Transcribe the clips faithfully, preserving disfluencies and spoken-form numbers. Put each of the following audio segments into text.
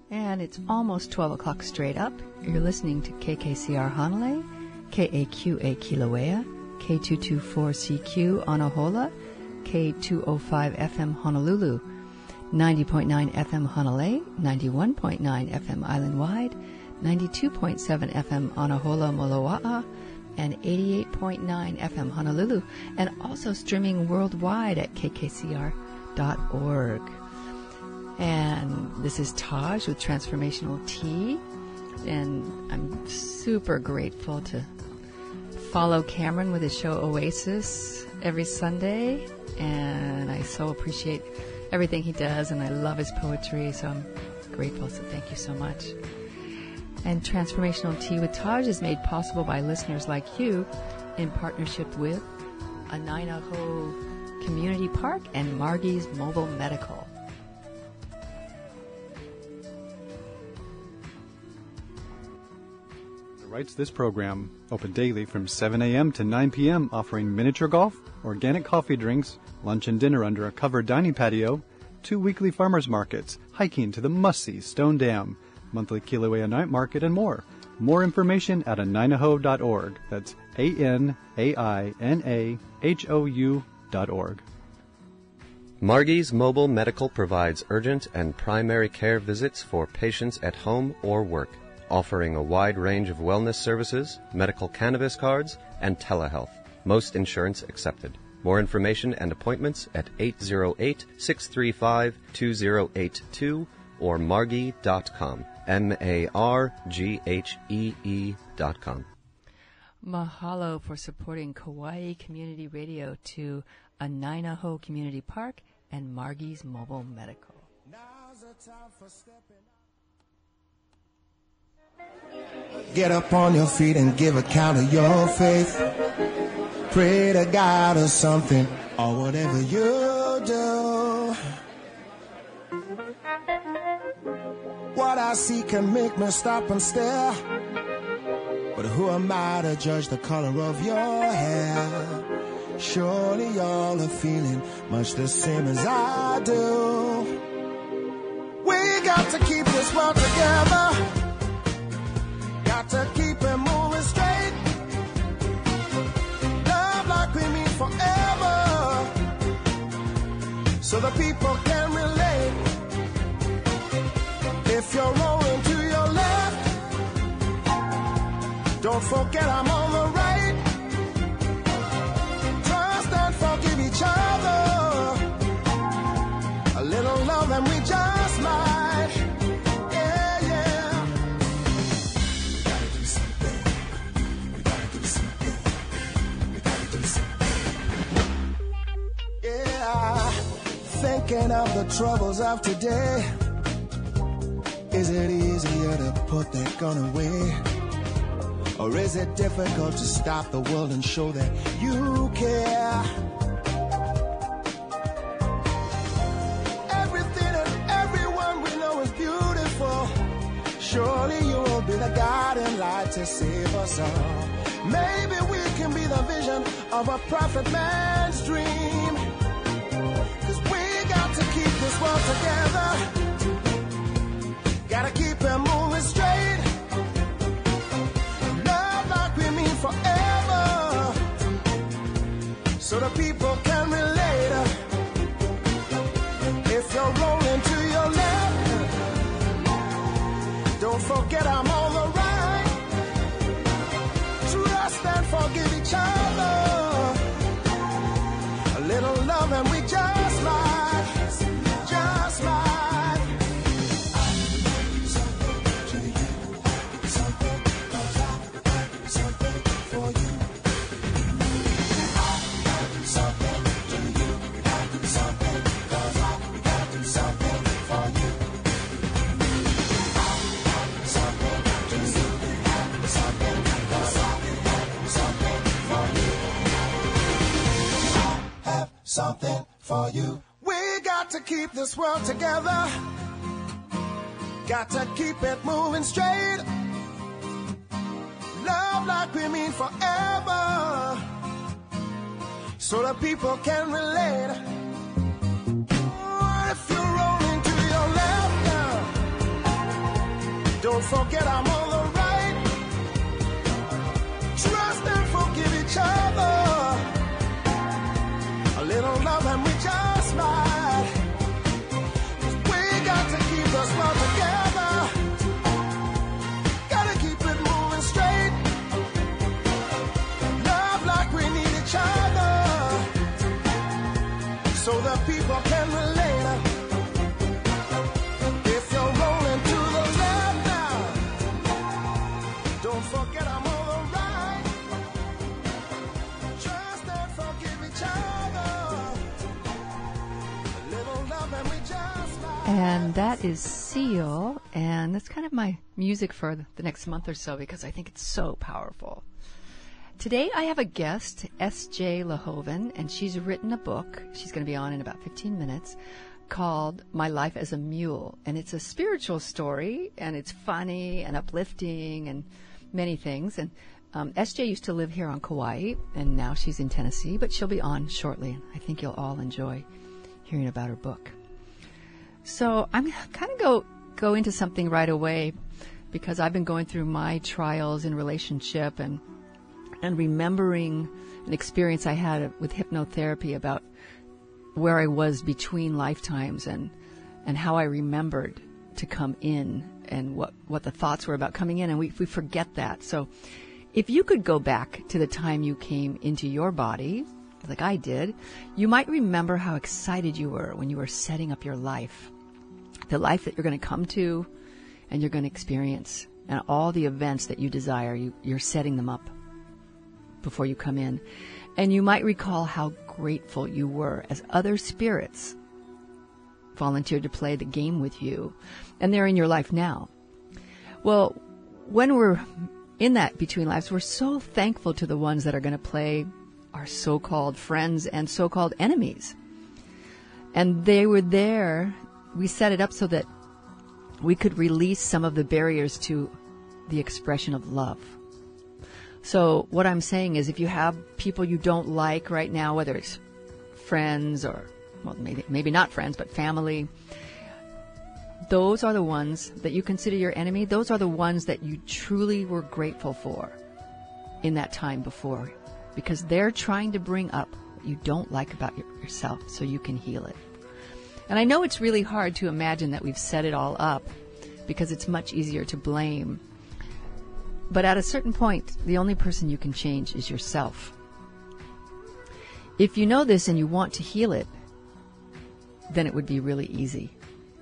And it's almost twelve o'clock straight up. You're listening to K K C R Hanalei, K A Q A Kilauea, K two twenty-four C Q Anahola, K two oh five F M Honolulu, ninety point nine F M Hanalei, ninety-one point nine F M Island-wide, ninety-two point seven F M Anahola Moloa'a, and eighty-eight point nine F M Honolulu, and also streaming worldwide at K K C R dot org. And this is Taj with Transformational Tea, and I'm super grateful to follow Cameron with his show Oasis every Sunday, and I so appreciate everything he does, and I love his poetry, so I'm grateful, so thank you so much. And Transformational Tea with Taj is made possible by listeners like you in partnership with Anainaho Community Park and Margie's Mobile Medical. Writes this program, open daily from seven a.m. to nine p.m., offering miniature golf, organic coffee drinks, lunch and dinner under a covered dining patio, two weekly farmers markets, hiking to the must-see Stone Dam, monthly Kilauea night market, and more. More information at anainaho dot org. That's A N A I N A H O U dot org. Margie's Mobile Medical provides urgent and primary care visits for patients at home or work, offering a wide range of wellness services, medical cannabis cards, and telehealth. Most insurance accepted. More information and appointments at eight oh eight, six three five, two oh eight two or margie dot com. M A R G H E E dot com. Mahalo for supporting Kauai Community Radio to Anainaho Community Park and Margie's Mobile Medical. Now's the time for stepping up. Get up on your feet and give account of your faith. Pray to God or something, or whatever you do. What I see can make me stop and stare, but who am I to judge the color of your hair? Surely y'all are feeling much the same as I do. We got to keep this world together. Got to keep it moving straight. Love like we mean forever, so the people can relate. If you're rolling to your left, don't forget I'm on the right. Trust and forgive each other. A little love and we just might. Yeah, yeah. We gotta do something. We gotta do something. We gotta do something. Yeah. Thinking of the troubles of today. Is it easier to put that gun away? Or is it difficult to stop the world and show that you care? Everything and everyone we know is beautiful. Surely you will be the guiding light to save us all. Maybe we can be the vision of a prophet man's dream. 'Cause we got to keep this world together. Gotta keep it moving straight. Love like we mean forever, so the people can relate. If you're rolling to your left, don't forget I'm on the right. Trust and forgive each other. A little love and we just might, just might. Something for you. We got to keep this world together. Got to keep it moving straight. Love like we mean forever, so that people can relate. If you're rolling to your left now, Don't forget I'm on the right. Trust and forgive each other. A little love and we just might. We got to keep this love together. Gotta keep it moving straight. Love like we need each other. So that people can relate. If you're rolling to the left now, don't forget I'm on the right. Trust and forgive each other. A little love and we just might. And that is Seal, and that's kind of my music for the next month or so because I think it's so powerful. Today I have a guest, S J Lahoven, and she's written a book. She's going to be on in about fifteen minutes called My Life as a Mule. And it's a spiritual story, and it's funny and uplifting and many things. And um, S J used to live here on Kauai, and now she's in Tennessee, but she'll be on shortly. And I think you'll all enjoy hearing about her book. So I'm kind of go, go into something right away because I've been going through my trials in relationship and and remembering an experience I had with hypnotherapy about where I was between lifetimes and, and how I remembered to come in and what, what the thoughts were about coming in. And we, we forget that. So if you could go back to the time you came into your body, like I did, you might remember how excited you were when you were setting up your life, the life that you're going to come to and you're going to experience, and all the events that you desire, you, you're setting them up before you come in. And you might recall how grateful you were as other spirits volunteered to play the game with you, and they're in your life now. Well, when we're in that between lives, we're so thankful to the ones that are going to play our so-called friends and so-called enemies. And they were there. We set it up so that we could release some of the barriers to the expression of love. So what I'm saying is if you have people you don't like right now, whether it's friends or, well, maybe, maybe not friends, but family, those are the ones that you consider your enemy. Those are the ones that you truly were grateful for in that time before, because they're trying to bring up what you don't like about your, yourself so you can heal it. And I know it's really hard to imagine that we've set it all up because it's much easier to blame. But at a certain point, the only person you can change is yourself. If you know this and you want to heal it, then it would be really easy.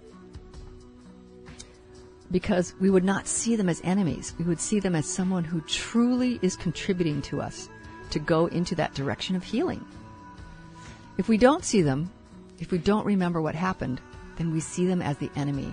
Because we would not see them as enemies. We would see them as someone who truly is contributing to us to go into that direction of healing. If we don't see them, if we don't remember what happened, then we see them as the enemy.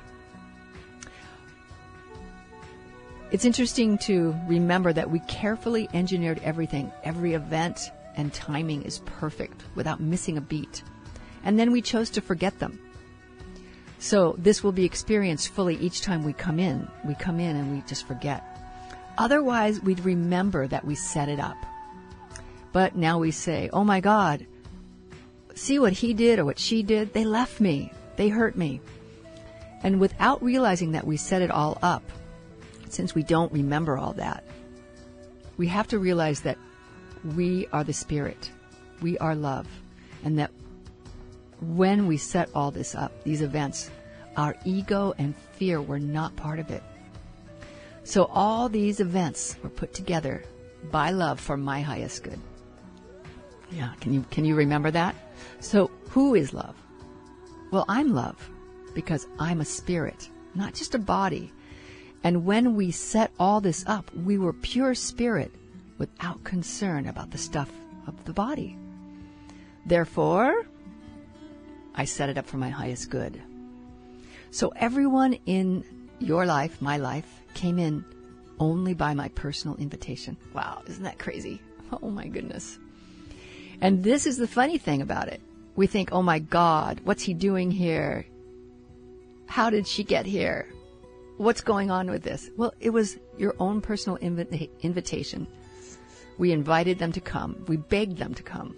It's interesting to remember that we carefully engineered everything. Every event and timing is perfect without missing a beat. And then we chose to forget them. So this will be experienced fully each time we come in. We come in and we just forget. Otherwise, we'd remember that we set it up. But now we say, oh my God, see what he did or what she did? They left me. They hurt me. And without realizing that we set it all up, since we don't remember all that, we have to realize that we are the spirit, we are love, and that when we set all this up, these events, our ego and fear were not part of it. So all these events were put together by love for my highest good. Yeah, can you can you remember that? So who is love? Well, I'm love because I'm a spirit, not just a body. And when we set all this up, we were pure spirit without concern about the stuff of the body. Therefore, I set it up for my highest good. So everyone in your life, my life, came in only by my personal invitation. Wow, isn't that crazy? Oh my goodness. And this is the funny thing about it. We think, oh my God, what's he doing here? How did she get here? What's going on with this? Well, it was your own personal invi- invitation. We invited them to come. We begged them to come.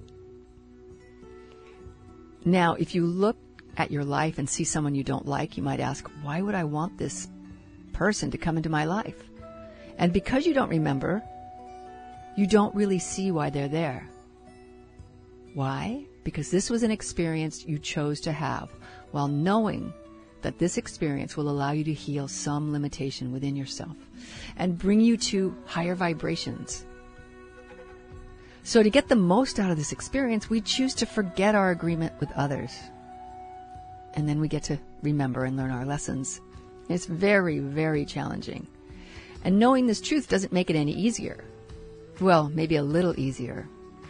Now, if you look at your life and see someone you don't like, you might ask, why would I want this person to come into my life. And because you don't remember, you don't really see why they're there. Why? Because this was an experience you chose to have, while knowing that this experience will allow you to heal some limitation within yourself and bring you to higher vibrations. So to get the most out of this experience, we choose to forget our agreement with others. And then we get to remember and learn our lessons. It's very, very challenging. And knowing this truth doesn't make it any easier. Well, maybe a little easier.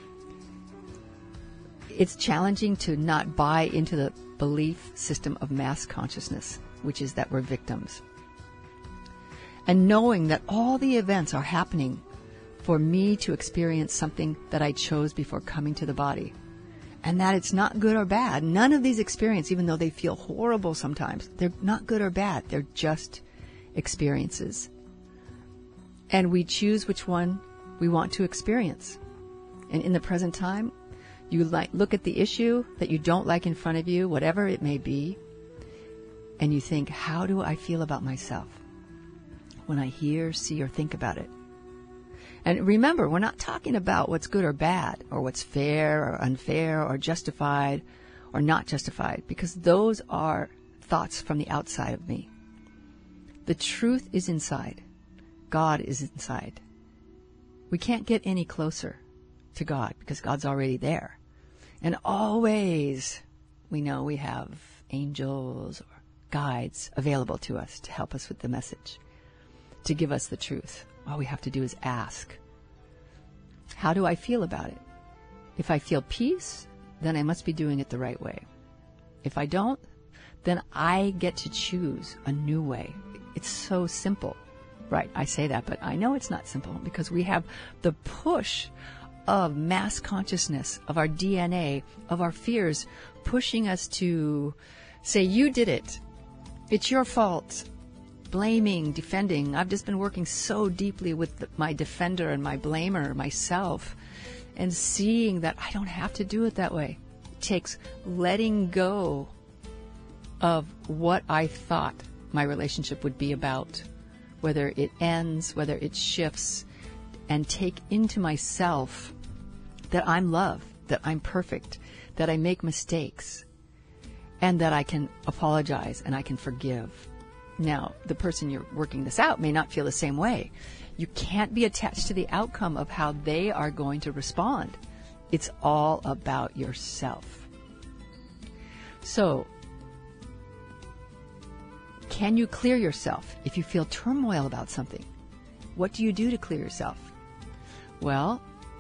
It's challenging to not buy into the belief system of mass consciousness, which is that we're victims. And knowing that all the events are happening for me to experience something that I chose before coming to the body. And that it's not good or bad. None of these experiences, even though they feel horrible sometimes, they're not good or bad. They're just experiences. And we choose which one we want to experience. And in the present time, you like, look at the issue that you don't like in front of you, whatever it may be, and you think, how do I feel about myself when I hear, see, or think about it? And remember, we're not talking about what's good or bad, or what's fair or unfair, or justified or not justified, because those are thoughts from the outside of me. The truth is inside. God is inside. We can't get any closer to God because God's already there. And always we know we have angels or guides available to us to help us with the message, to give us the truth. All we have to do is ask. How do I feel about it? If I feel peace, then I must be doing it the right way. If I don't, then I get to choose a new way. It's so simple. Right, I say that, but I know it's not simple because we have the push of mass consciousness, of our D N A, of our fears, pushing us to say, you did it. It's your fault. Blaming, defending. I've just been working so deeply with the, my defender and my blamer, myself, and seeing that I don't have to do it that way. It takes letting go of what I thought my relationship would be about, whether it ends, whether it shifts, and take into myself that I'm love, that I'm perfect, that I make mistakes, and that I can apologize and I can forgive. Now, the person you're working this out may not feel the same way. You can't be attached to the outcome of how they are going to respond. It's all about yourself. So, can you clear yourself if you feel turmoil about something? What do you do to clear yourself? Well,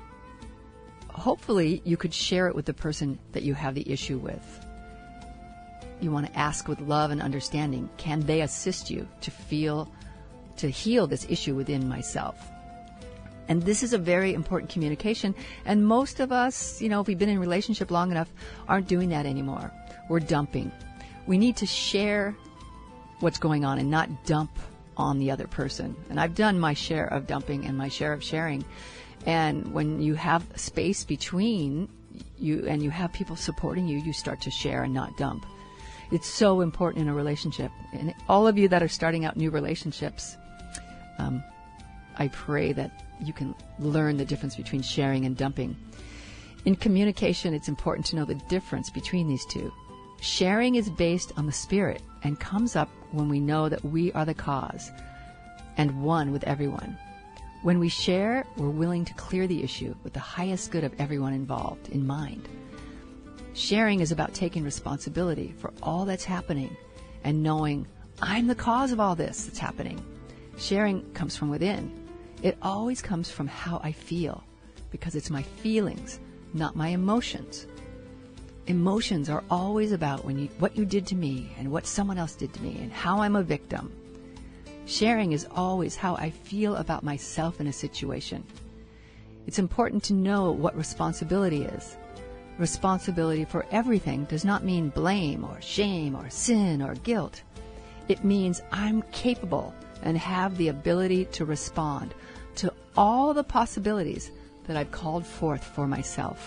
hopefully you could share it with the person that you have the issue with. You want to ask with love and understanding, can they assist you to feel, to heal this issue within myself? And this is a very important communication. And most of us, you know, if we've been in a relationship long enough, aren't doing that anymore. We're dumping. We need to share what's going on and not dump on the other person. And I've done my share of dumping and my share of sharing. And when you have space between you and you have people supporting you, you start to share and not dump. It's so important in a relationship. And all of you that are starting out new relationships, um, I pray that you can learn the difference between sharing and dumping. In communication, it's important to know the difference between these two. Sharing is based on the spirit and comes up when we know that we are the cause and one with everyone. When we share, we're willing to clear the issue with the highest good of everyone involved in mind. Sharing is about taking responsibility for all that's happening and knowing I'm the cause of all this that's happening. Sharing comes from within. It always comes from how I feel because it's my feelings, not my emotions. Emotions are always about when you, what you did to me and what someone else did to me and how I'm a victim. Sharing is always how I feel about myself in a situation. It's important to know what responsibility is. Responsibility for everything does not mean blame or shame or sin or guilt. It means I'm capable and have the ability to respond to all the possibilities that I've called forth for myself.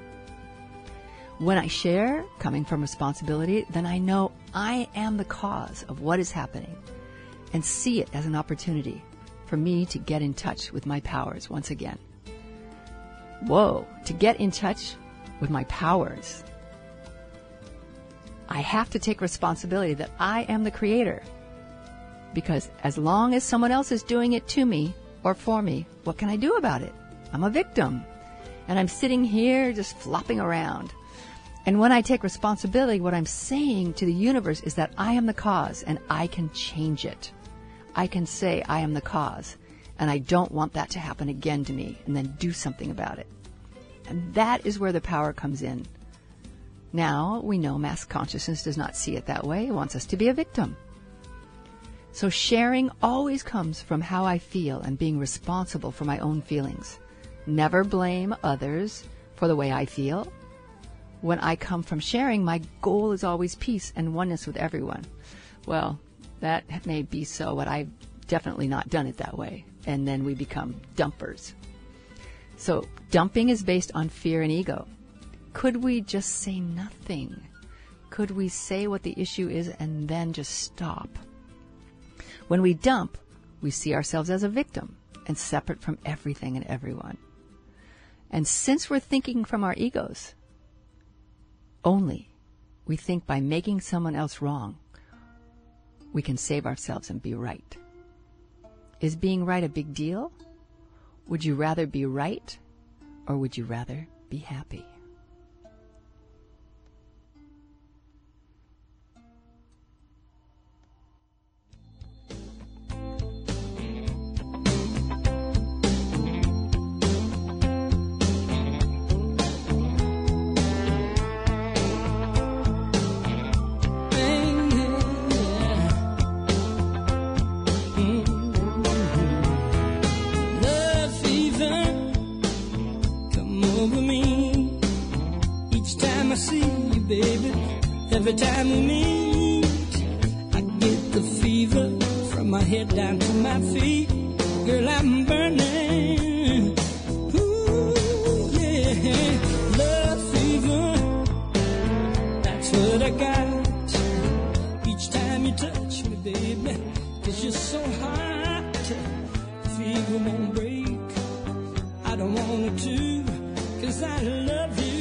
When I share, coming from responsibility, then I know I am the cause of what is happening. and see it as an opportunity for me to get in touch with my powers once again. Whoa, to get in touch with my powers, I have to take responsibility that I am the creator. Because as long as someone else is doing it to me or for me, what can I do about it? I'm a victim. And I'm sitting here just flopping around. And when I take responsibility, what I'm saying to the universe is that I am the cause and I can change it. I can say I am the cause and I don't want that to happen again to me, and then do something about it. And that is where the power comes in. Now, we know mass consciousness does not see it that way. It wants us to be a victim. So sharing always comes from how I feel and being responsible for my own feelings. Never blame others for the way I feel. When I come from sharing, my goal is always peace and oneness with everyone. Well, that may be so, but I've definitely not done it that way. And then we become dumpers. So dumping is based on fear and ego. Could we just say nothing? Could we say what the issue is and then just stop? When we dump, we see ourselves as a victim and separate from everything and everyone. And since we're thinking from our egos only, we think by making someone else wrong, we can save ourselves and be right. Is being right a big deal? Would you rather be right, or would you rather be happy? Every time we meet, I get the fever from my head down to my feet. Girl, I'm burning. Ooh, yeah. Love fever, that's what I got. Each time you touch me, baby, 'cause you're so hot. The fever won't break. I don't want it to, 'cause I love you.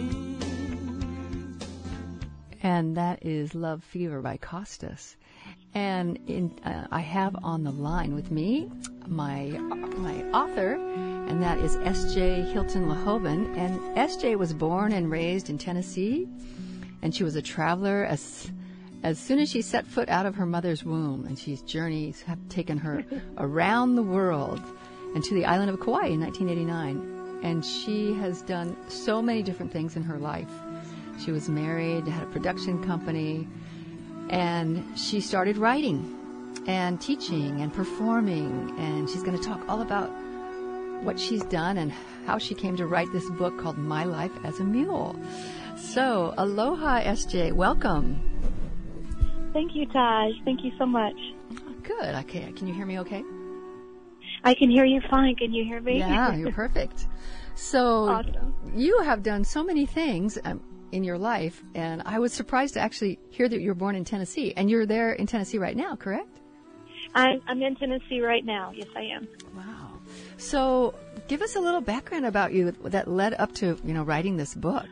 And that is Love Fever by Costas. And in, uh, I have on the line with me my my author, and that is S J Hilton LaHoven. And S J was born and raised in Tennessee, and she was a traveler as as soon as she set foot out of her mother's womb. And she's journeys have taken her around the world and to the island of Kauai in nineteen eighty-nine. And she has done so many different things in her life. She was married, had a production company, and she started writing and teaching and performing. And she's going to talk all about what she's done and how she came to write this book called My Life as a Mule. So, aloha, S J. Welcome. Thank you, Taj. Thank you so much. Good. Okay. Can you hear me okay? I can hear you fine. Can you hear me? Yeah, you're perfect. So Awesome. You have done so many things um, in your life, and I was surprised to actually hear that you were born in Tennessee, and you're there in Tennessee right now, correct? I'm, I'm in Tennessee right now. Yes, I am. Wow. So give us a little background about you that led up to, you know, writing this book.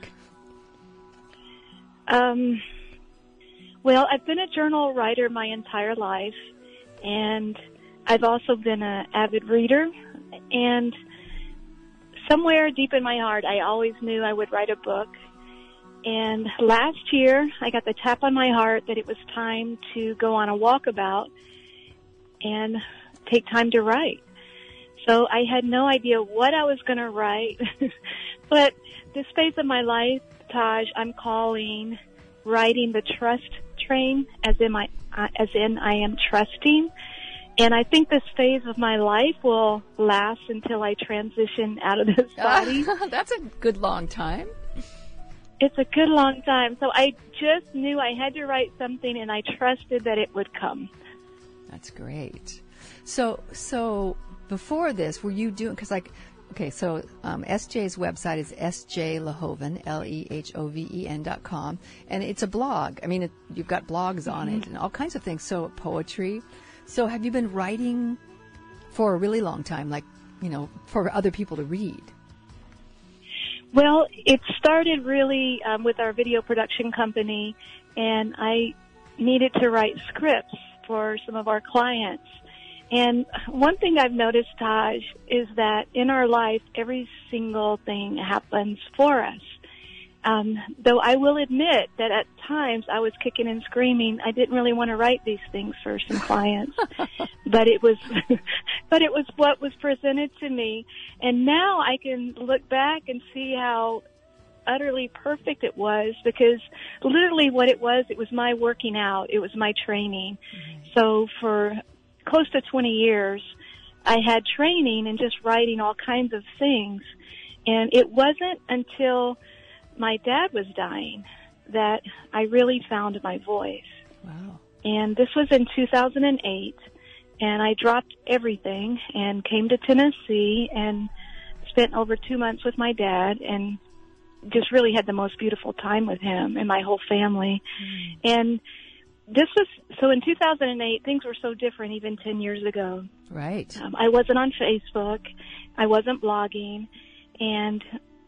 Um, well, I've been a journal writer my entire life, and I've also been an avid reader, and somewhere deep in my heart, I always knew I would write a book. And last year, I got the tap on my heart that it was time to go on a walkabout and take time to write. So I had no idea what I was going to write, but this phase of my life, Taj, I'm calling riding the trust train, as in my, uh, as in I am trusting. And I think this phase of my life will last until I transition out of this body. That's a good long time. It's a good long time. So I just knew I had to write something, and I trusted that it would come. That's great. So, so before this, were you doing, because like, okay, so um, S J's website is S J Lehoven, L E H O V E N dot com, and it's a blog. I mean, it, you've got blogs on Mm-hmm. it and all kinds of things. So poetry. So have you been writing for a really long time, like, you know, for other people to read? Well, it started really um, with our video production company, and I needed to write scripts for some of our clients. And one thing I've noticed, Taj, is that in our life, every single thing happens for us. Um, though I will admit that at times I was kicking and screaming. I didn't really want to write these things for some clients, but it was, but it was what was presented to me. And now I can look back and see how utterly perfect it was, because literally what it was, it was my working out. It was my training. Mm-hmm. So for close to twenty years, I had training in just writing all kinds of things. And it wasn't until my dad was dying that I really found my voice. Wow. And this was in two thousand eight, and I dropped everything and came to Tennessee and spent over two months with my dad and just really had the most beautiful time with him and my whole family. Mm. And this was, so in two thousand eight, things were so different even ten years ago. Right. Um, I wasn't on Facebook. I wasn't blogging. And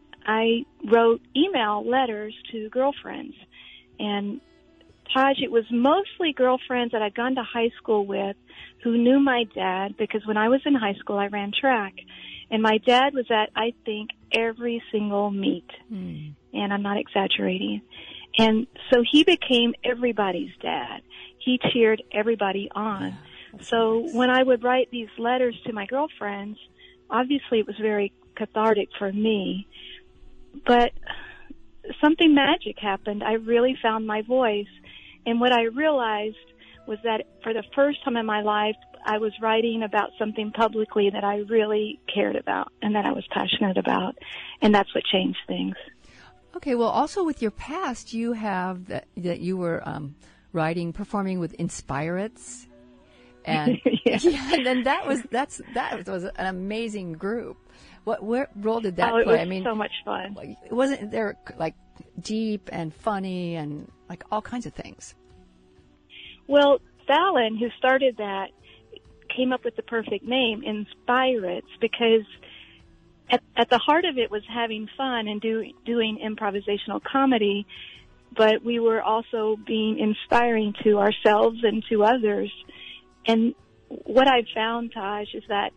I wrote email letters to girlfriends. And Taj, it was mostly girlfriends that I'd gone to high school with who knew my dad, because when I was in high school, I ran track. And my dad was at, I think, every single meet. Mm. And I'm not exaggerating. And so he became everybody's dad. He cheered everybody on. Yeah, so nice. When I would write these letters to my girlfriends, obviously it was very cathartic for me. But something magic happened. I really found my voice. And what I realized was that for the first time in my life, I was writing about something publicly that I really cared about and that I was passionate about. And that's what changed things. Okay, well, also with your past, you have that, that you were um, writing, performing with Inspirates. And, yeah. yeah, and then that was, that's, that was an amazing group. What what role did that oh, it play? was I mean, so much fun. It wasn't there like deep and funny and like all kinds of things. Well, Fallon, who started that, came up with the perfect name, Inspirates, because at, at the heart of it was having fun and do, doing improvisational comedy. but we were also being inspiring to ourselves and to others. And what I've found, Taj, is that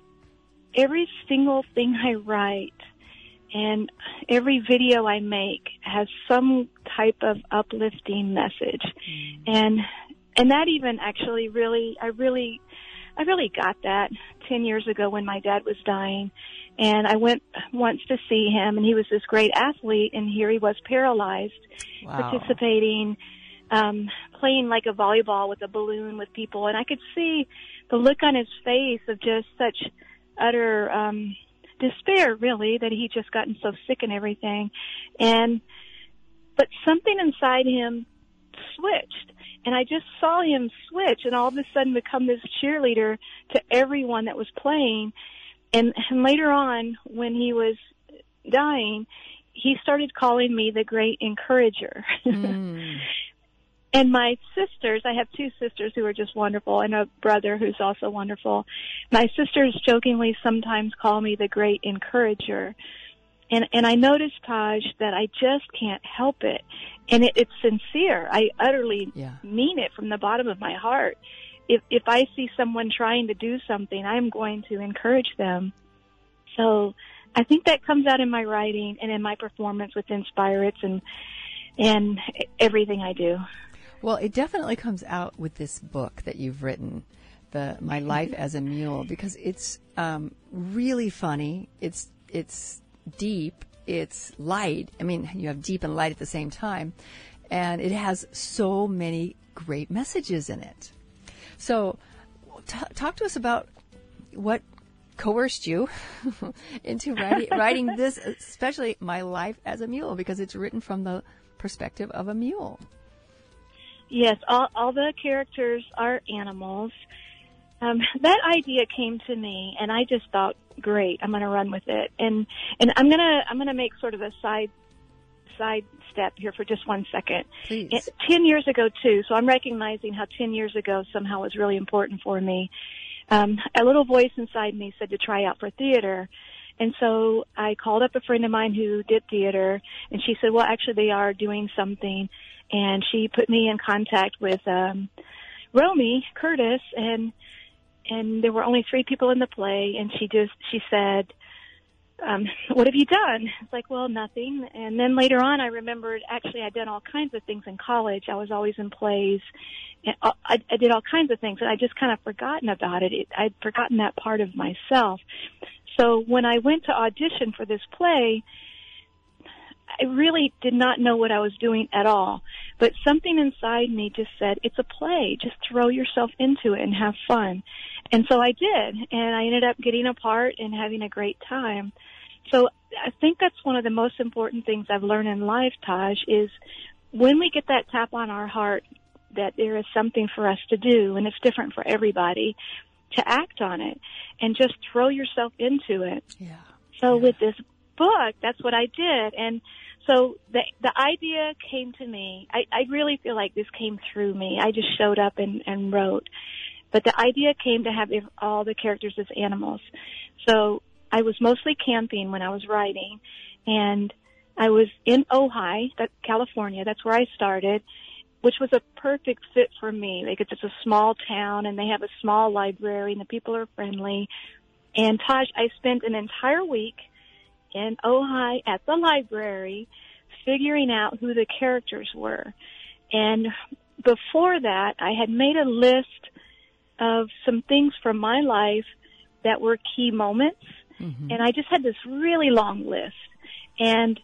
every single thing I write and every video I make has some type of uplifting message. Mm. And and that even actually really, I really, I really got that ten years ago when my dad was dying. And I went once to see him, and he was this great athlete, and here he was paralyzed, wow. participating, um, playing like a volleyball with a balloon with people. And I could see the look on his face of just such utter um, despair, really, that he'd just gotten so sick and everything. And but something inside him switched, and I just saw him switch, and all of a sudden become this cheerleader to everyone that was playing. And, and later on, when he was dying, he started calling me the great encourager. Mm. And my sisters, I have two sisters who are just wonderful, and a brother who's also wonderful. My sisters jokingly sometimes call me the great encourager. And, and I noticed, Taj, that I just can't help it. And it, it's sincere. I utterly yeah. mean it from the bottom of my heart. If, if I see someone trying to do something, I'm going to encourage them. So I think that comes out in my writing and in my performance with Inspirates and, and everything I do. Well, it definitely comes out with this book that you've written, the My Life as a Mule, because it's um, really funny. It's it's deep. It's light. I mean, you have deep and light at the same time. And it has so many great messages in it. So t- talk to us about what coerced you into writing, writing this, especially My Life as a Mule, because it's written from the perspective of a mule. Yes, all, all the characters are animals. Um, that idea came to me, and I just thought, great, I'm going to run with it. And and I'm gonna I'm gonna make sort of a side side step here for just one second. Please. It, ten years ago, too, so I'm recognizing how ten years ago somehow was really important for me. Um, a little voice inside me said to try out for theater. And so I called up a friend of mine who did theater, and she said, well, actually, they are doing something. And she put me in contact with um, Romy Curtis, and and there were only three people in the play, and she just, she said, Um, what have you done? It's like, well, nothing. And then later on, I remembered, actually, I'd done all kinds of things in college. I was always in plays. And I, I did all kinds of things, and I just kind of forgotten about it. it. I'd forgotten that part of myself. So when I went to audition for this play, I really did not know what I was doing at all. But something inside me just said, it's a play. Just throw yourself into it and have fun. And so I did, and I ended up getting a part and having a great time. So I think that's one of the most important things I've learned in life, Taj, is when we get that tap on our heart that there is something for us to do, and it's different for everybody, to act on it and just throw yourself into it. Yeah. So yeah. with this book, that's what I did. And so the the idea came to me. I, I really feel like this came through me. I just showed up and, and wrote. But the idea came to have all the characters as animals. So I was mostly camping when I was writing, and I was in Ojai, that California. That's where I started, which was a perfect fit for me. Like, it's just a small town, and they have a small library, and the people are friendly. And Taj, I spent an entire week in Ojai at the library figuring out who the characters were. And before that, I had made a list of some things from my life that were key moments. Mm-hmm. And I just had this really long list. And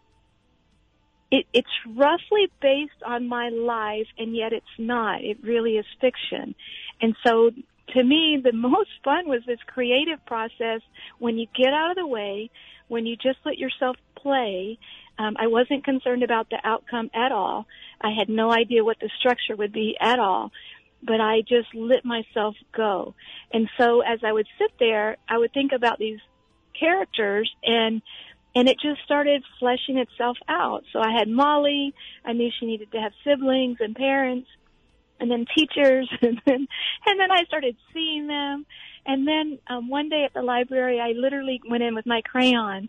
it, it's roughly based on my life, and yet it's not. It really is fiction. And so to me, the most fun was this creative process when you get out of the way, when you just let yourself play. Um, I wasn't concerned about the outcome at all. I had no idea what the structure would be at all. But I just let myself go. And so as I would sit there, I would think about these characters, and and it just started fleshing itself out. So I had Molly. I knew she needed to have siblings and parents, and then teachers, and then and then I started seeing them. And then um, one day at the library, I literally went in with my crayons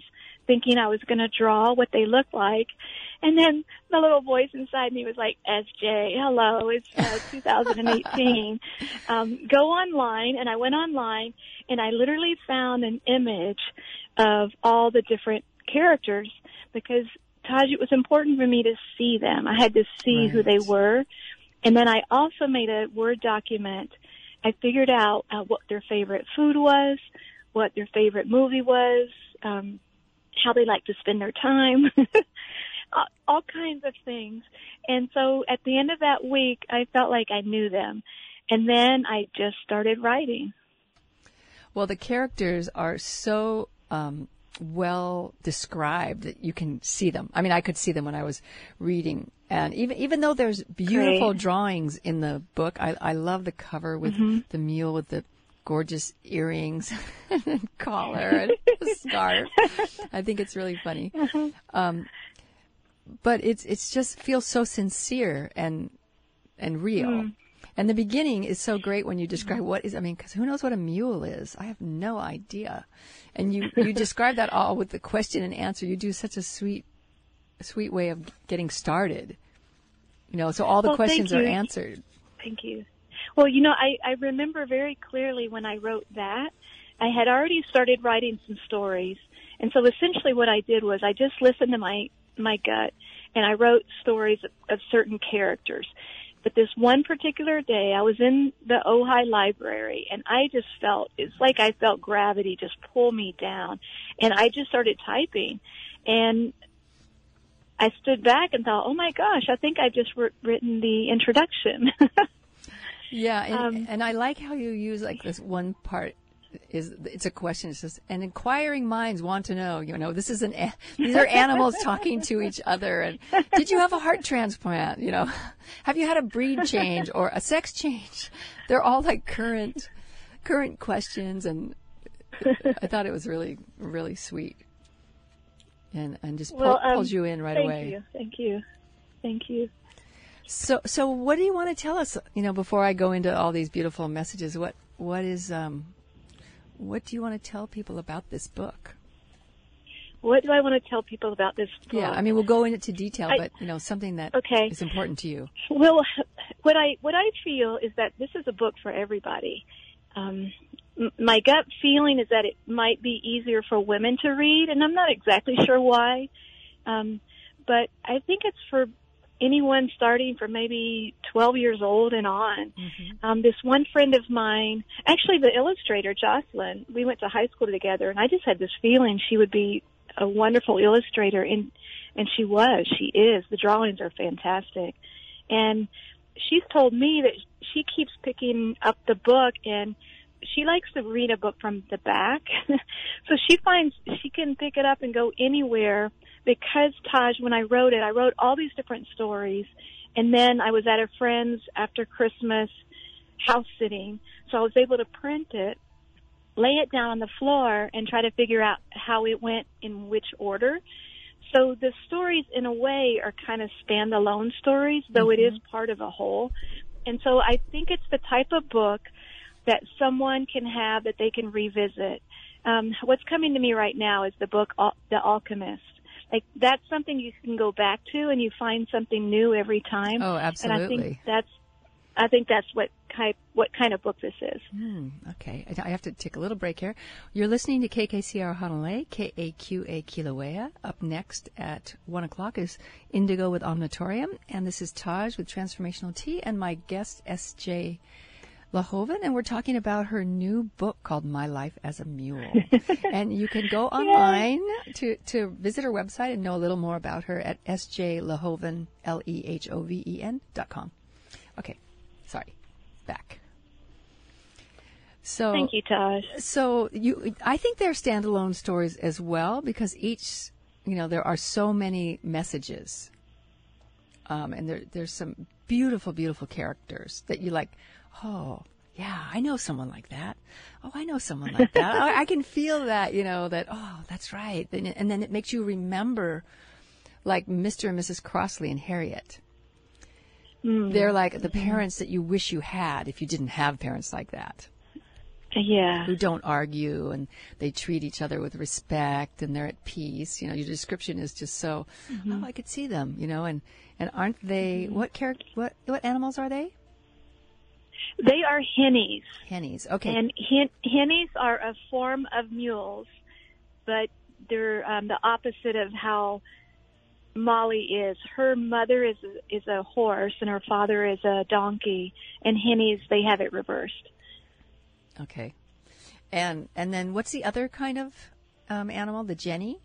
thinking I was going to draw what they looked like. And then the little voice inside me was like, S J, hello, it's uh, two thousand eighteen. um, go online. And I went online, and I literally found an image of all the different characters because, Taj, it was important for me to see them. I had to see Right. who they were. And then I also made a Word document. I figured out uh, what their favorite food was, what their favorite movie was, um, how they like to spend their time, all kinds of things. And so at the end of that week, I felt like I knew them. And then I just started writing. Well, the characters are so um, well described that you can see them. I mean, I could see them when I was reading. And even even though there's beautiful Great. drawings in the book, I, I love the cover with Mm-hmm. the mule with the gorgeous earrings and collar and the scarf. I think it's really funny. Um, but it's it's just feels so sincere and and real. Mm. And the beginning is so great when you describe what is, I mean, because who knows what a mule is? I have no idea. And you, you describe that all with the question and answer. You do such a sweet, sweet way of getting started. You know, so all the Well, thank questions are you. answered. Thank you. Well, you know, I, I remember very clearly when I wrote that, I had already started writing some stories. And so essentially what I did was I just listened to my, my gut, and I wrote stories of, of certain characters. But this one particular day, I was in the Ojai Library, and I just felt, it's like I felt gravity just pull me down. And I just started typing. And I stood back and thought, oh, my gosh, I think I've just wr- written the introduction. Yeah, and, Um, and I like how you use like this one part is it's a question. It says, and inquiring minds want to know. You know, this is an a- these are animals talking to each other. And did you have a heart transplant? You know, have you had a breed change or a sex change? They're all like current current questions, and I thought it was really really sweet, and and just pull, Well, um, pulls you in right thank away. you. Thank you. Thank you. So, so what do you want to tell us? You know, before I go into all these beautiful messages, what, what is, um, what do you want to tell people about this book? What do I want to tell people about this book? Yeah, I mean, we'll go into detail, I- but you know, something that Okay. is important to you. Well, what I what I feel is that this is a book for everybody. Um, m- my gut feeling is that it might be easier for women to read, and I'm not exactly sure why. Um, but I think it's for anyone starting from maybe twelve years old and on. Mm-hmm. Um, this one friend of mine, actually the illustrator, Jocelyn, we went to high school together, and I just had this feeling she would be a wonderful illustrator, and, and she was. She is. The drawings are fantastic. And she's told me that she keeps picking up the book, and she likes to read a book from the back. So she finds she can pick it up and go anywhere. Because, Taj, when I wrote it, I wrote all these different stories, and then I was at a friend's after Christmas house sitting, so I was able to print it, lay it down on the floor, and try to figure out how it went in which order. So the stories, in a way, are kind of standalone stories, though mm-hmm. it is part of a whole. And so I think it's the type of book that someone can have that they can revisit. Um, what's coming to me right now is the book Al- The Alchemist. Like, that's something you can go back to, and you find something new every time. Oh, absolutely. And I think that's, I think that's what kind, what kind of book this is. Mm, okay. I I have to take a little break here. You're listening to K K C R Honolulu, K A Q A Kilauea. Up next at one o'clock is Indigo with Omnitorium, and this is Taj with Transformational Tea, and my guest, S J Lahoven, and we're talking about her new book called My Life as a Mule. And you can go online to, to visit her website and know a little more about her at S J Lahoven, L E H O V E N dot com. Okay, sorry, back. So Thank you, Taj. So you, I think they're standalone stories as well, because each, you know, there are so many messages, um, and there there's some beautiful, beautiful characters that you like. Oh, yeah, I know someone like that. Oh, I know someone like that. I, I can feel that, you know, that, oh, that's right. And, and then it makes you remember, like Mister and Missus Crossley and Harriet. Mm. They're like the parents that you wish you had if you didn't have parents like that. Yeah. who don't argue and they treat each other with respect and they're at peace. You know, your description is just so, Mm-hmm. oh, I could see them, you know, and, and aren't they, what character, what, what animals are they? They are hennies. Hennies. Okay. And hen- hennies are a form of mules, but they're um, the opposite of how Molly is. Her mother is is a horse and her father is a donkey, and hennies, they have it reversed. Okay. And, and then what's the other kind of um, animal? The Jenny?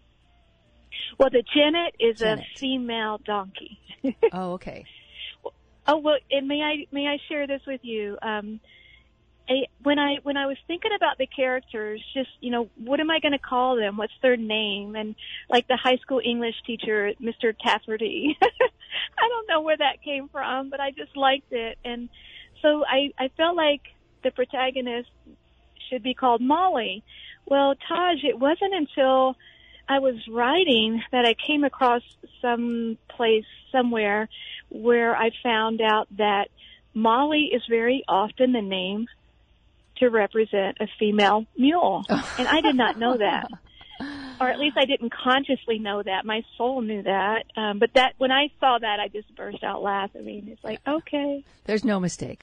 Well, the Jennet is Jennet. a female donkey. Oh, okay. Oh, well, and may I may I share this with you? Um, I, when I when I was thinking about the characters, just you know, what am I going to call them? What's their name? And like the high school English teacher, Mister Tafferty. I don't know where that came from, but I just liked it, and so I I felt like the protagonist should be called Molly. Well, Taj, it wasn't until I was writing that I came across some place somewhere where I found out that Molly is very often the name to represent a female mule. And I did not know that. Or at least I didn't consciously know that. My soul knew that. Um, but that when I saw that, I just burst out laughing. I mean, it's like, okay, There's no mistake.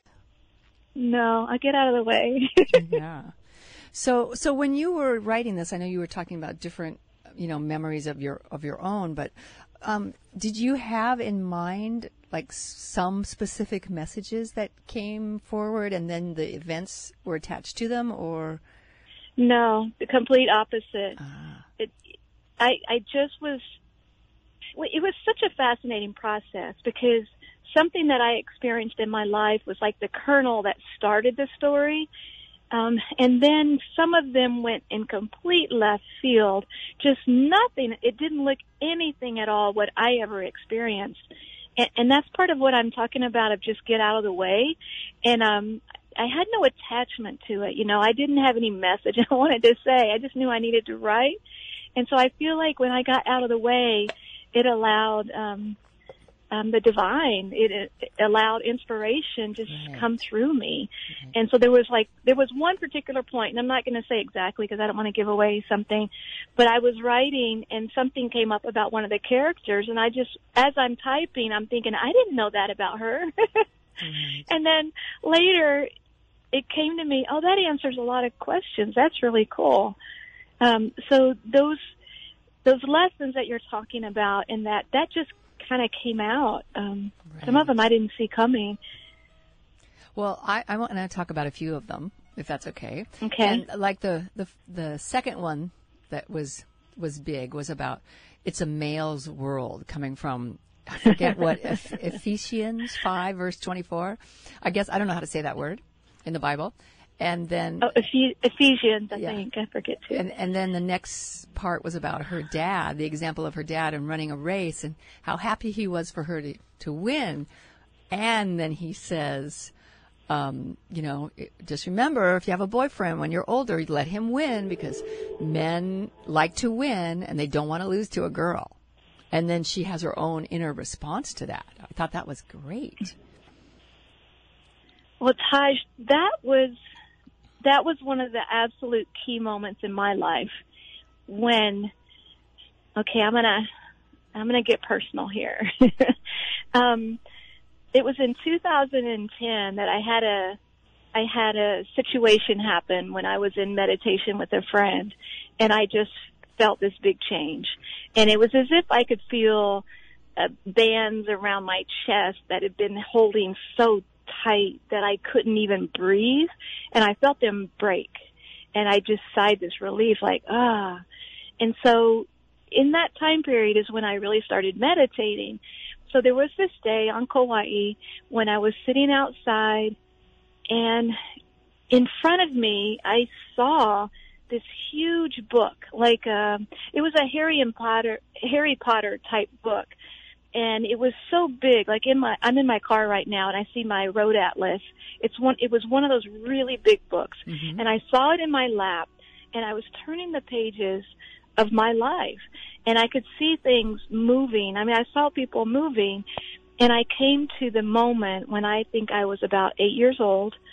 no, I'll get out of the way. Yeah. So, so when you were writing this, I know you were talking about different, you know, memories of your of your own, but um, did you have in mind like some specific messages that came forward, and then the events were attached to them, or? No, the complete opposite. Ah. It, I, I just was, well, it was such a fascinating process because something that I experienced in my life was like the kernel that started the story. Um, and then some of them went in complete left field, just nothing. It didn't look anything at all what I ever experienced. And, and that's part of what I'm talking about of just get out of the way. And, um, I had no attachment to it. You know, I didn't have any message I wanted to say. I just knew I needed to write. And so I feel like when I got out of the way, it allowed, um, um, the divine, it, it allowed inspiration just Right. come through me. Right. And so there was like, there was one particular point, and I'm not going to say exactly because I don't want to give away something, but I was writing and something came up about one of the characters, and I just, as I'm typing, I'm thinking, I didn't know that about her. Right. And then later, it came to me, oh, that answers a lot of questions. That's really cool. Um, so those those lessons that you're talking about, and that that just kind of came out. Um, Right. Some of them I didn't see coming. Well, I, I want to talk about a few of them, if that's okay. Okay. And like the, the the second one that was was big was about it's a male's world, coming from I forget what Eph- Ephesians five verse twenty-four. I guess I don't know how to say that word in the Bible. And then Oh, Ephes- Ephesians, I Yeah. think. I forget to. and and then the next part was about her dad, the example of her dad in running a race and how happy he was for her to, to win. And then he says, um, you know, it- just remember, if you have a boyfriend when you're older, you let him win because men like to win and they don't want to lose to a girl. And then she has her own inner response to that. I thought that was great. Well, Taj, that was that was one of the absolute key moments in my life when. Okay, I'm gonna I'm gonna get personal here. um, it was in two thousand ten that I had a I had a situation happen when I was in meditation with a friend, and I just felt this big change, and it was as if I could feel uh, bands around my chest that had been holding so tight that I couldn't even breathe, and I felt them break, and I just sighed this relief, like, ah. And so in that time period is when I really started meditating. So there was this day on Kauai when I was sitting outside, and in front of me I saw this huge book, like a, it was a Harry and Potter, Harry Potter type book. And it was so big, like in my, I'm in my car right now and I see my road atlas. It's one, it was one of those really big books. Mm-hmm. And I saw it in my lap and I was turning the pages of my life and I could see things moving. I mean, I saw people moving, and I came to the moment when I think I was about eight years old,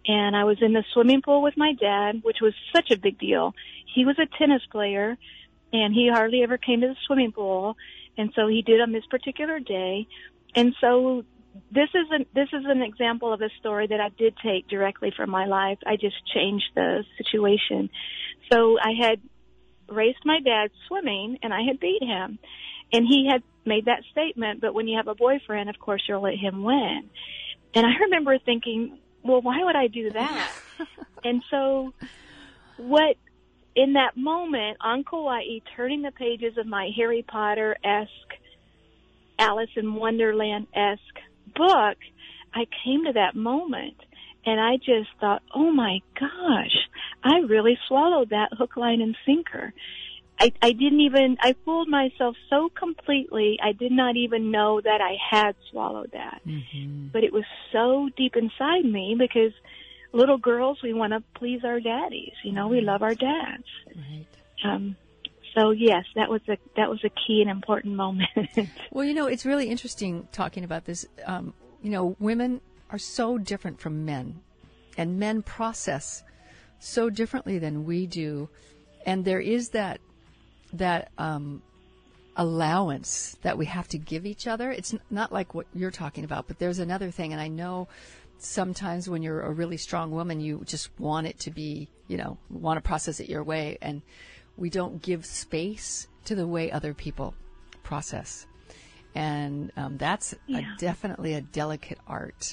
and I was in the swimming pool with my dad, which was such a big deal. He was a tennis player, and he hardly ever came to the swimming pool, and so he did on this particular day. And so this is an this is an example of a story that I did take directly from my life. I just changed the situation. So I had raced my dad swimming, and I had beat him, and he had made that statement. But when you have a boyfriend, of course, you'll let him win. And I remember thinking, well, why would I do that? And so what, in that moment on Kauai, turning the pages of my Harry Potter-esque, Alice in Wonderland-esque book, I came to that moment, and I just thought, oh my gosh, I really swallowed that hook, line, and sinker. I, I didn't even, I fooled myself so completely, I did not even know that I had swallowed that. Mm-hmm. But it was so deep inside me, because little girls, we want to please our daddies. You know, we love our dads. Right. Um, so yes, that was a, that was a key and important moment. Well, you know, it's really interesting talking about this. Um, you know, women are so different from men, and men process so differently than we do. And there is that, that, um, allowance that we have to give each other. It's n- not like what you're talking about, but there's another thing. And I know sometimes when you're a really strong woman, you just want it to be, you know, want to process it your way. And we don't give space to the way other people process. And um, that's yeah. a, definitely a delicate art.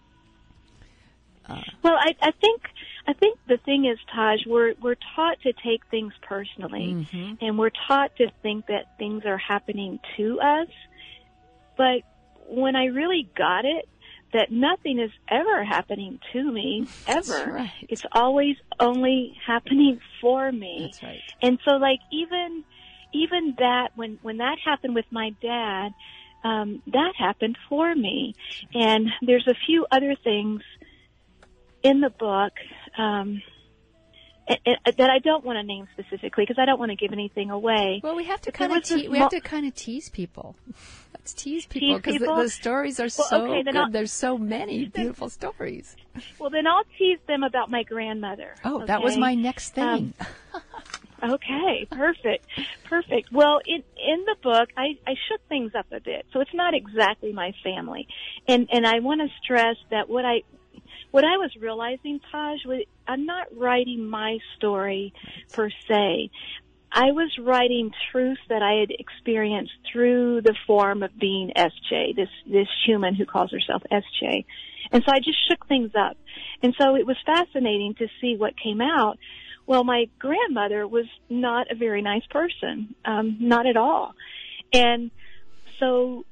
Uh, well, I, I think I think the thing is, Taj, we're we're taught to take things personally, mm-hmm. and we're taught to think that things are happening to us. But when I really got it, that nothing is ever happening to me, ever. That's right. It's always only happening for me. That's right. And so, like, even even that, when, when that happened with my dad, um, that happened for me. And there's a few other things in the book um, it, it, that I don't want to name specifically, because I don't want to give anything away. Well, we have to But kind there of was this te- we mo- have to kind of tease people. Let's tease people, because the, people? the stories are Well, so okay, then good. I'll- There's so many beautiful stories. Well, then I'll tease them about my grandmother. Oh, that was okay? my next thing. Um, Okay, perfect, perfect. Well, in in the book, I, I shook things up a bit, so it's not exactly my family, and and I want to stress that what I what I was realizing, Taj, was I'm not writing my story per se. I was writing truths that I had experienced through the form of being S J, this this human who calls herself S J, and so I just shook things up, and so it was fascinating to see what came out. Well, my grandmother was not a very nice person, um, not at all. And so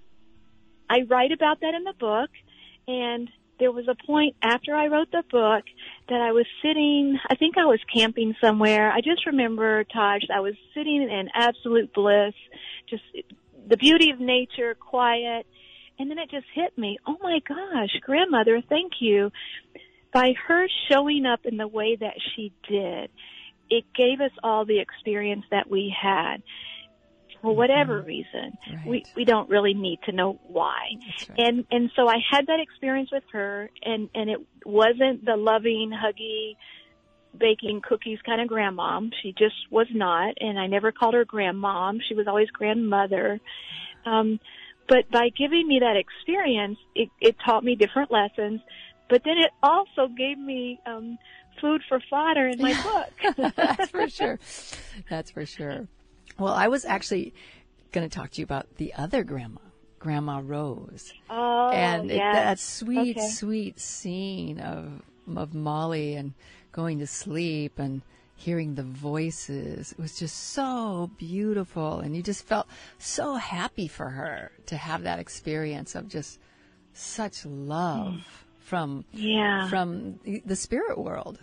I write about that in the book, and there was a point after I wrote the book that I was sitting, I think I was camping somewhere. I just remember, Taj, I was sitting in absolute bliss, just the beauty of nature, quiet, and then it just hit me. Oh, my gosh, grandmother, thank you. By her showing up in the way that she did, it gave us all the experience that we had. For whatever mm-hmm. reason, right. we we don't really need to know why. Right. And and so I had that experience with her, and and it wasn't the loving, huggy, baking cookies kind of grandmom. She just was not, and I never called her grandmom. She was always grandmother. Um, but by giving me that experience, it, it taught me different lessons. But then it also gave me um, food for fodder in my book. That's for sure. That's for sure. Well, I was actually going to talk to you about the other grandma, Grandma Rose. Oh, and it, yes. that sweet, okay. sweet scene of of Molly and going to sleep and hearing the voices. It was just so beautiful, and you just felt so happy for her to have that experience of just such love. Mm. From yeah. from the spirit world,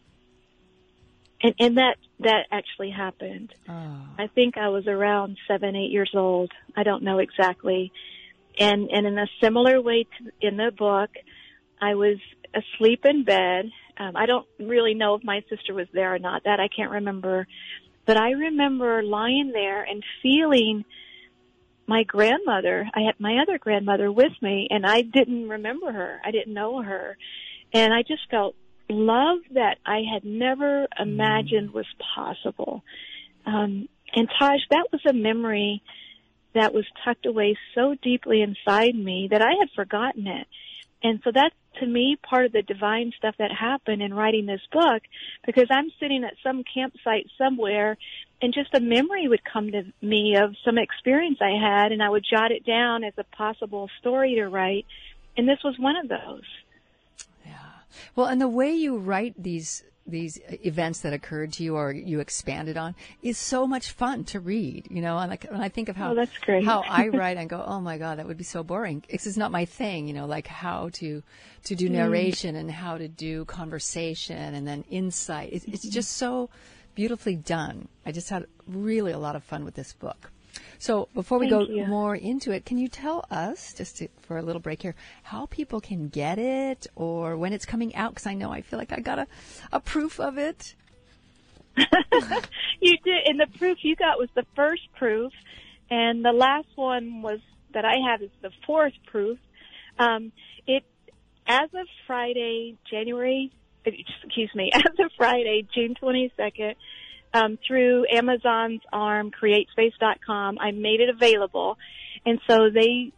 and and that that actually happened. Oh. I think I was around seven, eight years old. I don't know exactly. And and in a similar way to in the book, I was asleep in bed. Um, I don't really know if my sister was there or not. That I can't remember. But I remember lying there and feeling my grandmother, I had my other grandmother with me, and I didn't remember her. I didn't know her. And I just felt love that I had never imagined was possible. Um, and Taj, that was a memory that was tucked away so deeply inside me that I had forgotten it. And so that's, to me, part of the divine stuff that happened in writing this book, because I'm sitting at some campsite somewhere and just a memory would come to me of some experience I had, and I would jot it down as a possible story to write. And this was one of those. Yeah. Well, and the way you write these these events that occurred to you or you expanded on is so much fun to read, you know, and like when I think of how, oh, that's great. how I write, I go, oh my God, that would be so boring. It's just not my thing, you know, like how to, to do narration mm. and how to do conversation and then insight. It's, it's just so beautifully done. I just had really a lot of fun with this book. So before we Thank go you. more into it, can you tell us, just to, for a little break here, how people can get it or when it's coming out? Because I know I feel like I got a, a proof of it. You did, and the proof you got was the first proof, and the last one was that I have is the fourth proof. Um, it as of Friday, January, excuse me, as of Friday, June twenty-second. Um, through Amazon's arm, create space dot com, I made it available. And so they,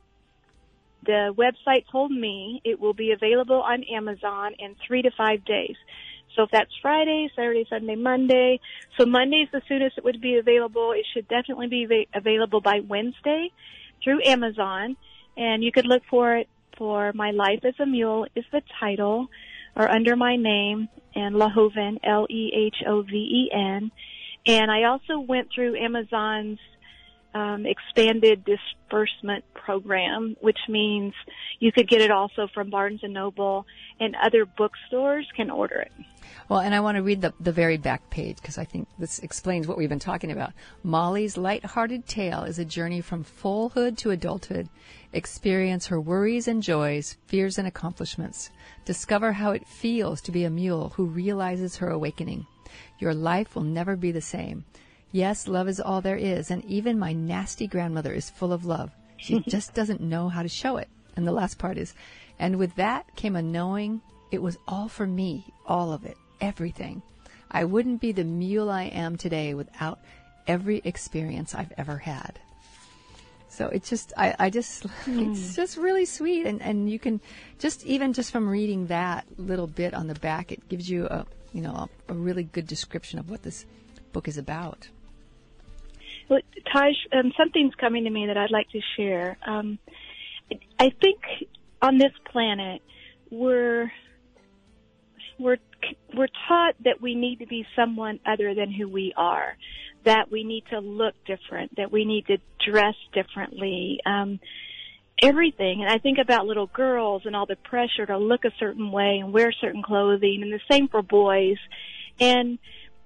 the website told me it will be available on Amazon in three to five days. So if that's Friday, Saturday, Sunday, Monday. So Monday's the soonest it would be available. It should definitely be va- available by Wednesday through Amazon. And you could look for it for My Life as a Mule is the title, or under my name, and Lehoven, L E H O V E N. And I also went through Amazon's um, expanded disbursement program, which means you could get it also from Barnes and Noble, and other bookstores can order it. Well, and I want to read the, the very back page because I think this explains what we've been talking about. Molly's lighthearted tale is a journey from foalhood to adulthood. Experience her worries and joys, fears and accomplishments. Discover how it feels to be a mule who realizes her awakening. Your life will never be the same. Yes, love is all there is, and even my nasty grandmother is full of love. She just doesn't know how to show it. And the last part is, and with that came a knowing it was all for me, all of it, everything. I wouldn't be the mule I am today without every experience I've ever had. So it's just, I, I just, mm. it's just really sweet. And, and you can just, even just from reading that little bit on the back, it gives you a, you know, a, a really good description of what this book is about. Well, Taj, um, something's coming to me that I'd like to share. Um, I think on this planet, we're, we're, we're taught that we need to be someone other than who we are, that we need to look different, that we need to dress differently, um, everything. And I think about little girls and all the pressure to look a certain way and wear certain clothing, and the same for boys. And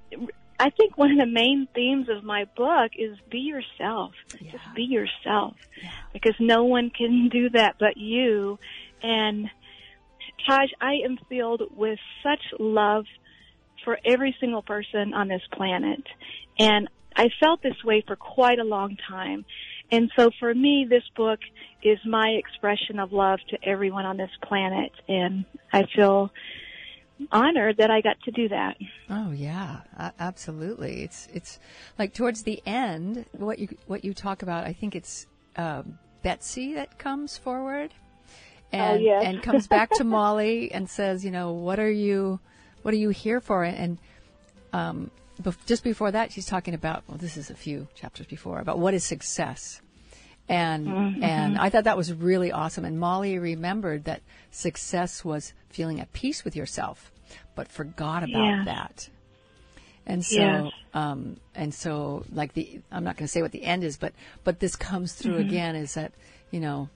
I think one of the main themes of my book is be yourself. Yeah. Just be yourself. Yeah. Because no one can do that but you. And Taj, I am filled with such love for every single person on this planet. And I felt this way for quite a long time. And so for me, this book is my expression of love to everyone on this planet. And I feel honored that I got to do that. Oh yeah, uh, absolutely. It's it's like towards the end, what you what you talk about. I think it's um, Betsy that comes forward, and oh, yes. and comes back to Molly and says, you know, what are you, what are you here for? And um, bef- just before that, she's talking about. Well, this is a few chapters before about what is success. And mm-hmm. and I thought that was really awesome. And Molly remembered that success was feeling at peace with yourself, but forgot about yeah. that. And so, yes. um, and so, like the, I'm not going to say what the end is, but but this comes through mm-hmm. again. Is that you know,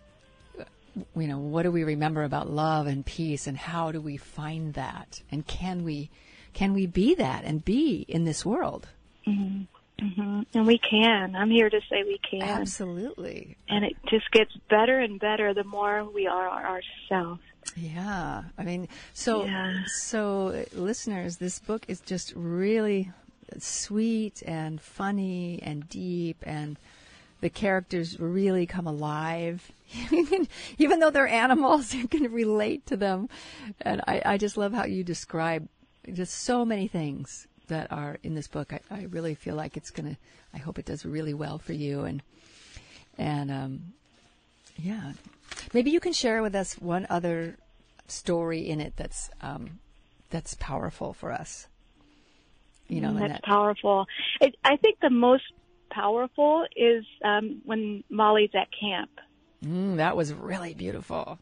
you know, what do we remember about love and peace, and how do we find that, and can we can we be that and be in this world? Mm-hmm. Mm-hmm. And we can. I'm here to say we can. Absolutely. And it just gets better and better the more we are ourselves. Yeah. I mean, so, yeah. so listeners, this book is just really sweet and funny and deep and the characters really come alive. Even though they're animals, you can relate to them. And I, I just love how you describe just so many things that are in this book. I, I really feel like it's going to, I hope it does really well for you. And, and, um, yeah, maybe you can share with us one other story in it that's, um, that's powerful for us. You know, that's that, powerful. It, I think the most powerful is um, when Molly's at camp. Mm, that was really beautiful.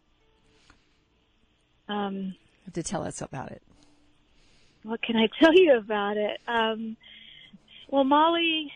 Um, you have to tell us about it. What can I tell you about it? Um, well, Molly,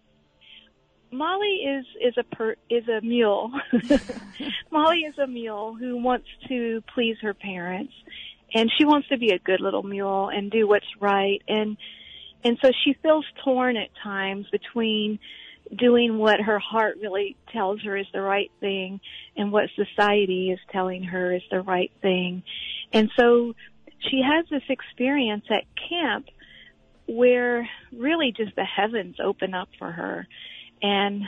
Molly is is a per, is a mule. Molly is a mule who wants to please her parents, and she wants to be a good little mule and do what's right. And and so she feels torn at times between doing what her heart really tells her is the right thing and what society is telling her is the right thing. And so she has this experience at camp where really just the heavens open up for her. And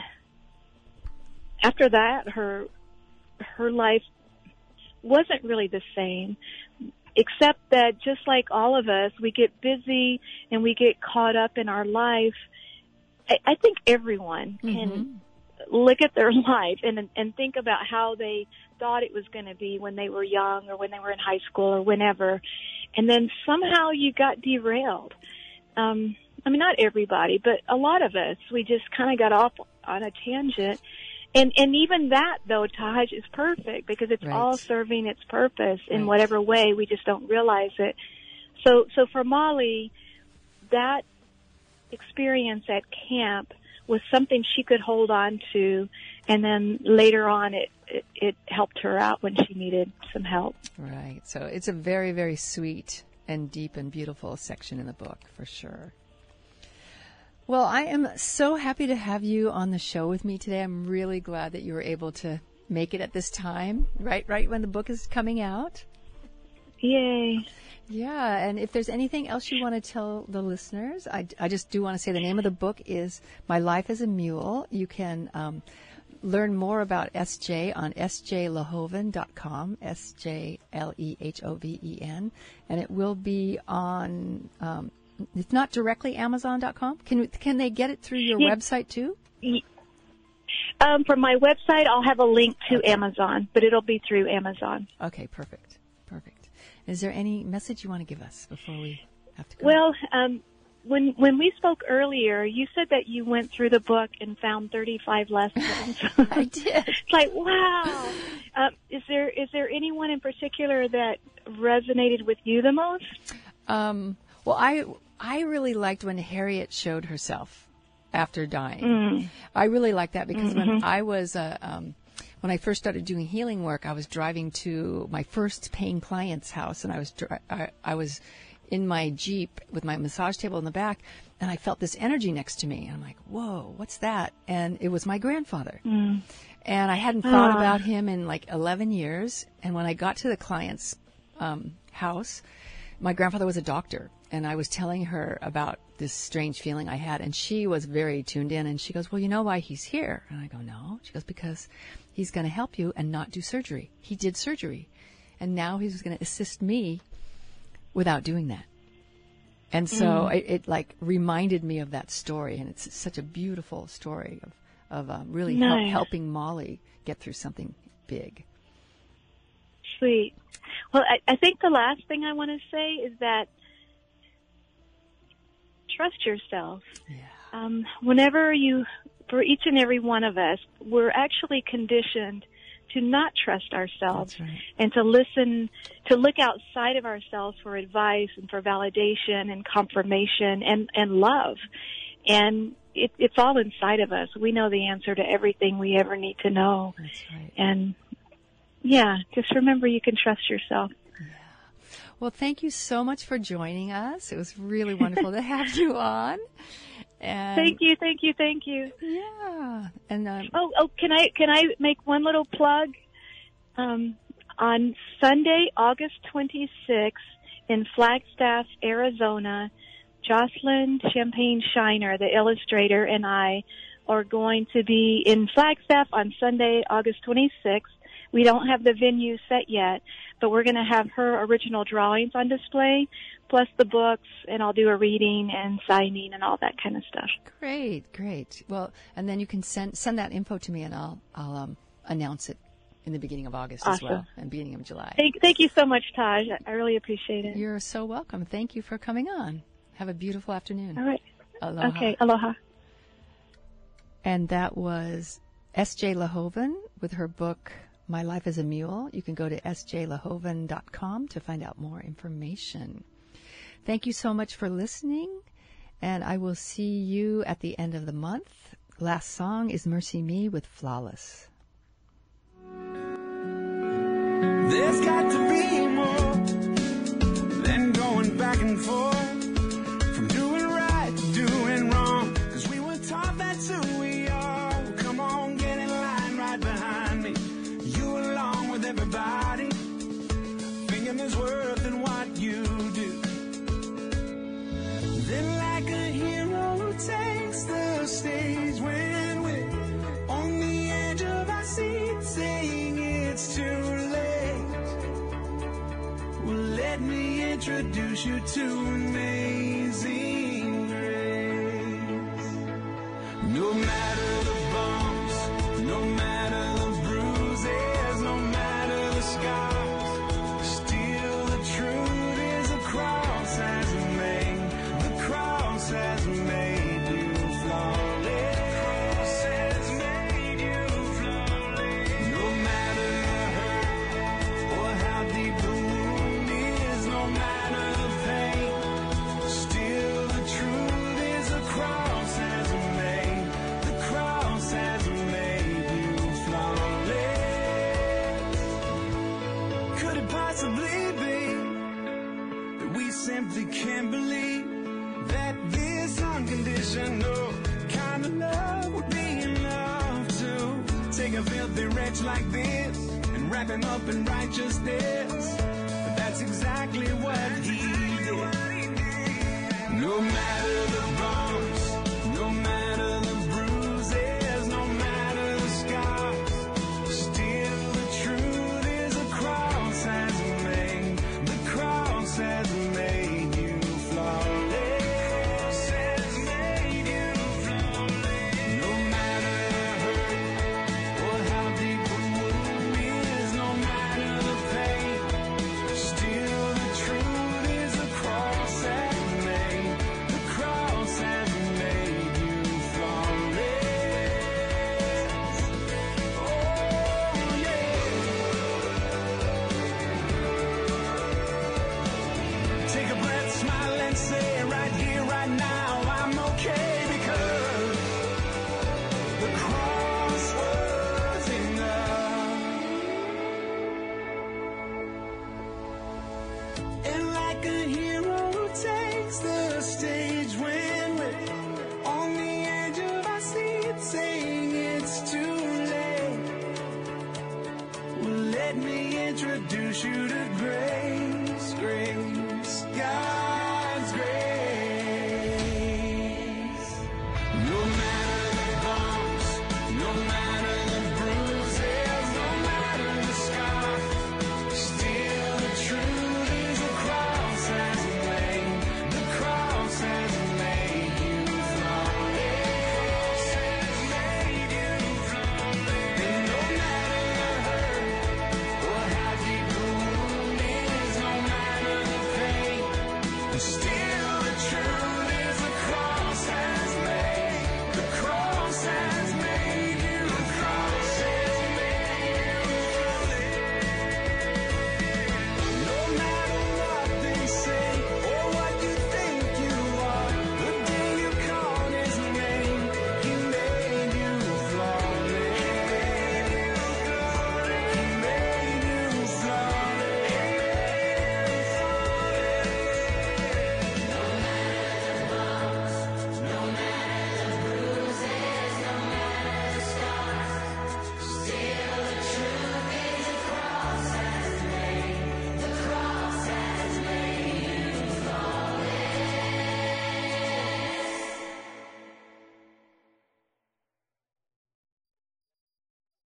after that, her her life wasn't really the same, except that just like all of us, we get busy and we get caught up in our life. I, I think everyone can mm-hmm. look at their life and and think about how they thought it was going to be when they were young or when they were in high school or whenever, and then somehow you got derailed. Um, I mean, not everybody, but a lot of us, we just kind of got off on a tangent. And and even that, though, Taj, is perfect because it's right. all serving its purpose in right. whatever way. We just don't realize it. So, so for Molly, that experience at camp was something she could hold on to, and then later on it, it, it helped her out when she needed some help. Right. So it's a very, very sweet and deep and beautiful section in the book, for sure. Well, I am so happy to have you on the show with me today. I'm really glad that you were able to make it at this time, right, right when the book is coming out. Yay. Yeah, and if there's anything else you want to tell the listeners, I, I just do want to say the name of the book is My Life as a Mule. You can um, learn more about S J on s j lehoven dot com, S J L E H O V E N, and it will be on, um, it's not directly amazon dot com. Can can they get it through your yeah. website too? Um, from my website, I'll have a link to okay. Amazon, but it'll be through Amazon. Okay, perfect, perfect. Is there any message you want to give us before we have to go? Well, um, when when we spoke earlier, you said that you went through the book and found thirty-five lessons. I did. It's like, wow. Um, is there is there anyone in particular that resonated with you the most? Um, well, I I really liked when Harriet showed herself after dying. Mm. I really liked that because mm-hmm. when I was a um, When I first started doing healing work, I was driving to my first paying client's house, and I was I, I was in my Jeep with my massage table in the back, and I felt this energy next to me. And I'm like, whoa, what's that? And it was my grandfather. Mm. And I hadn't thought ah. about him in like eleven years. And when I got to the client's um, house, my grandfather was a doctor, and I was telling her about this strange feeling I had, and she was very tuned in, and she goes, well, you know why he's here? And I go, no. She goes, because he's going to help you and not do surgery. He did surgery, and now he's going to assist me without doing that. And so mm. it, it like reminded me of that story, and it's such a beautiful story of, of um, really nice. help, helping Molly get through something big. Sweet. Well, I, I think the last thing I want to say is that trust yourself. Yeah. Um, whenever you, for each and every one of us, we're actually conditioned to not trust ourselves right. and to listen, to look outside of ourselves for advice and for validation and confirmation and, and love. And it, it's all inside of us. We know the answer to everything we ever need to know. That's right. And yeah, just remember you can trust yourself. Yeah. Well, thank you so much for joining us. It was really wonderful to have you on. And thank you, thank you, thank you. Yeah. And um, oh, oh, can I can I make one little plug? Um, on Sunday, August twenty-sixth, in Flagstaff, Arizona, Jocelyn Champagne Shiner, the illustrator, and I are going to be in Flagstaff on Sunday, August twenty-sixth. We don't have the venue set yet, but we're going to have her original drawings on display, plus the books, and I'll do a reading and signing and all that kind of stuff. Great, great. Well, and then you can send send that info to me, and I'll I'll um, announce it in the beginning of August Awesome. as well, and beginning of July. Thank, thank you so much, Taj. I really appreciate it. You're so welcome. Thank you for coming on. Have a beautiful afternoon. All right. Aloha. Okay, aloha. And that was S J Lahoven with her book, My Life as a Mule. You can go to s j lahoven dot com to find out more information. Thank you so much for listening, and I will see you at the end of the month. Last song is Mercy Me with Flawless. There's got to be more than going back and forth, from doing right to doing wrong, 'cause we were taught that's who we are. Well, come on, get in line right behind me, you along with everybody, thinking there's worth in what you do. Then like a hero who takes the stage when we're on the edge of our seat, saying it's too late. Well, let me introduce you to Amazing Grace. No matter the bumps, no matter the bruises, no matter the scars, still the truth is the cross has made, the cross has made you flawless. The cross has made you flawless. No matter the hurt or how deep the wound is, no matter the pain, still the truth is the cross has made, the cross has made you flawless. Could it possibly be that we simply can't believe that this unconditional kind of love would be enough to take a filthy wretch like this and wrap him up in righteousness? But that's exactly what he did. No matter the bumps, no matter the